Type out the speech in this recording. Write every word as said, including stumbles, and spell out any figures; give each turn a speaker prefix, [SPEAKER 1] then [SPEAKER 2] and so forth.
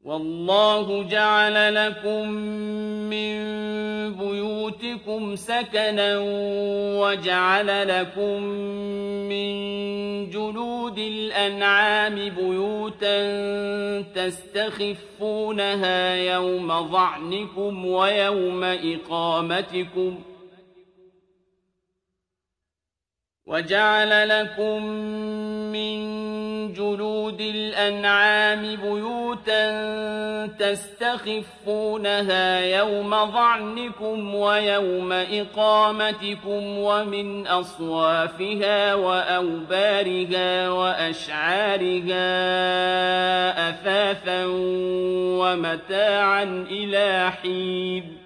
[SPEAKER 1] وَاللَّهُ جَعَلَ لَكُم مِّن بُيُوتِكُمْ سَكَنًا وَجَعَلَ لَكُم مِّن جُلُودِ الْأَنْعَامِ بُيُوتًا تَسْتَخِفُّونَهَا يَوْمَ ظَعْنِكُمْ وَيَوْمَ إِقَامَتِكُمْ ۖ وَجَعَلَ لَكُم مِّن جُلُودِ الْأَنْعَامِ بُيُوتًا تَسْتَخِفُّونَهَا يَوْمَ ظَعْنِكُمْ وَيَوْمَ إِقَامَتِكُمْ ۖ وَمِنْ أَصْوَافِهَا وَأَوْبَارِهَا وَأَشْعَارِهَا أَثَاثًا وَمَتَاعًا إِلَىٰ حِينٍ